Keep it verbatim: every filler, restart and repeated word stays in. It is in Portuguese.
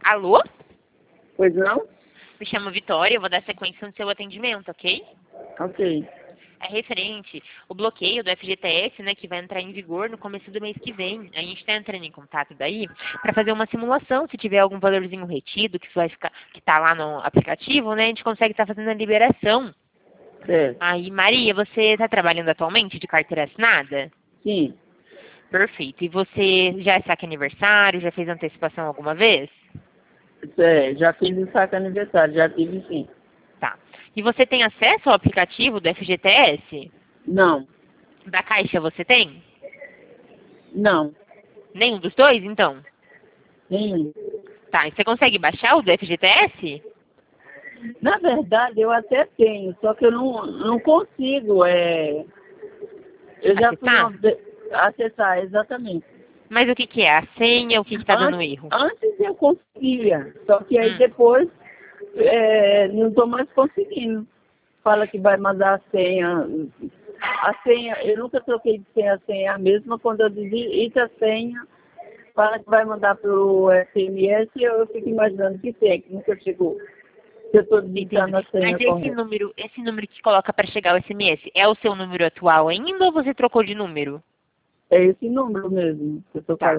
Alô? Pois não? Me chamo Vitória, eu vou dar sequência no seu atendimento, ok? Ok. É referente o bloqueio do F G T S, né, que vai entrar em vigor no começo do mês que vem. A gente está entrando em contato daí para fazer uma simulação. Se tiver algum valorzinho retido que vai ficar, que está lá no aplicativo, né, a gente consegue estar fazendo a liberação. Certo. Aí, Maria, você está trabalhando atualmente de carteira assinada? Sim. Perfeito. E você já é saque aniversário? Já fez antecipação alguma vez? É, já fiz o saco aniversário, já tive sim. Tá. E você tem acesso ao aplicativo do F G T S? Não. Da Caixa você tem? Não. Nenhum dos dois, então? Nenhum. Tá, e você consegue baixar o do F G T S? Na verdade, eu até tenho, só que eu não, não consigo. É... Eu já fui Acessar? uma ve- acessar, exatamente. Mas o que que é? A senha, o que que tá dando Antes, erro? antes eu conseguia, só que aí Hum. depois é, não estou mais conseguindo. Fala que vai mandar a senha. A senha, eu nunca troquei de senha, a senha é a mesma. Quando eu digito a senha, fala que vai mandar pelo S M S e eu fico imaginando que senha, que nunca chegou. Se eu estou digitando a senha Mas esse correta. número, esse número que coloca para chegar o S M S, é o seu número atual ainda ou você trocou de número? É esse número mesmo que eu estou Tá. falando.